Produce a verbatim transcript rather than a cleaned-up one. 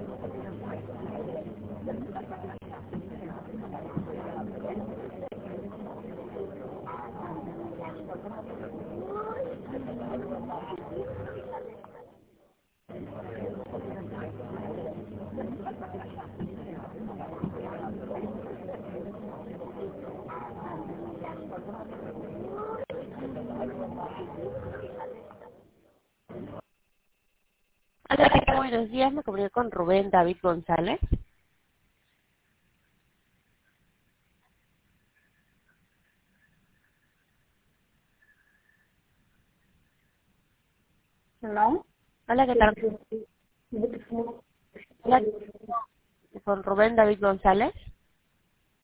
Hola, ¿qué tal? Buenos días, me comunico con Rubén David González. Hello. Hola, ¿qué tal? Hola, con Rubén David González.